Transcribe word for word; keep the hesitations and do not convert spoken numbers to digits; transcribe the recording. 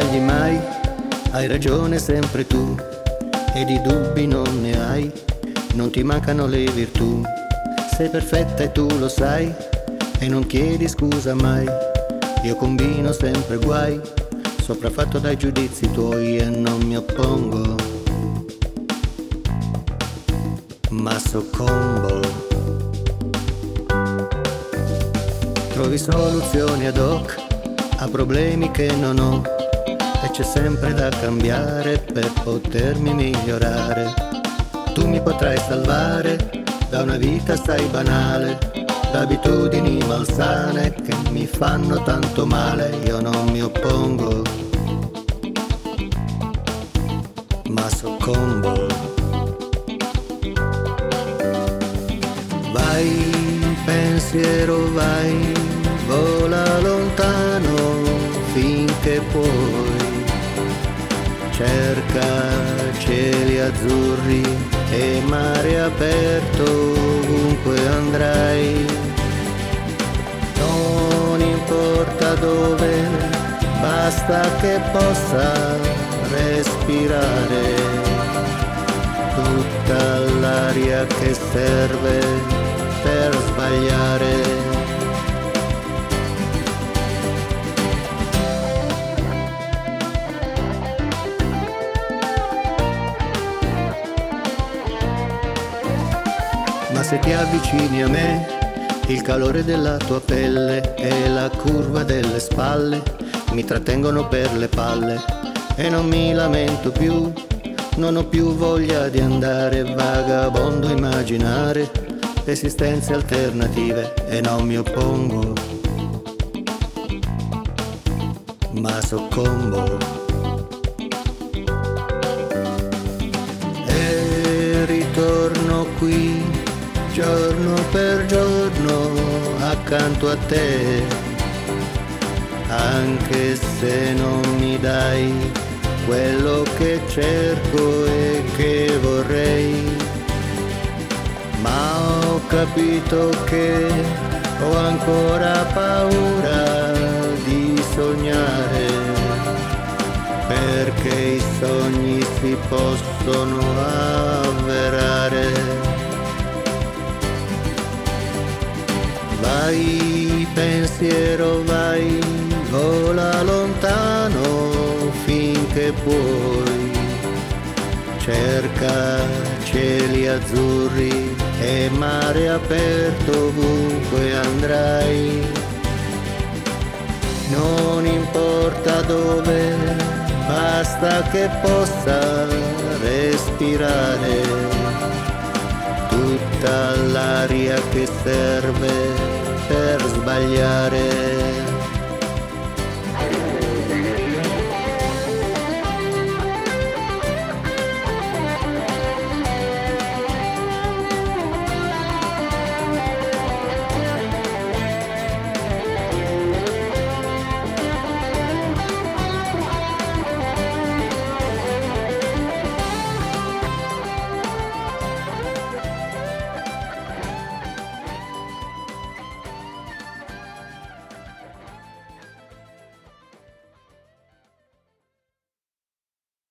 sbagli mai, hai ragione sempre tu, e di dubbi non ne hai, non ti mancano le virtù. Sei perfetta e tu lo sai, e non chiedi scusa mai. Io combino sempre guai, sopraffatto dai giudizi tuoi, e non mi oppongo, ma soccombo. Trovi soluzioni ad hoc a problemi che non ho, e c'è sempre da cambiare per potermi migliorare. Tu mi potrai salvare da una vita assai banale, da abitudini malsane che mi fanno tanto male. Io non mi oppongo, ma soccombo. Vai, pensiero, vai, vola lontano finché puoi. Cerca cieli azzurri e mare aperto ovunque andrai. Non importa dove, basta che possa respirare tutta l'aria che serve per sbagliare. Ma se ti avvicini a me, il calore della tua pelle e la curva delle spalle mi trattengono per le palle, e non mi lamento più, non ho più voglia di andare vagabondo, immaginare esistenze alternative, e non mi oppongo, ma soccombo. E ritorno qui giorno per giorno accanto a te, anche se non mi dai quello che cerco e che vorrei. Ma ho capito che ho ancora paura di sognare, perché i sogni si possono avverare. Vai, pensiero, vai, vola lontano finché puoi. Cerca cieli azzurri e mare aperto ovunque andrai. Non importa dove, basta che possa respirare tutta l'aria che serve per sbagliare.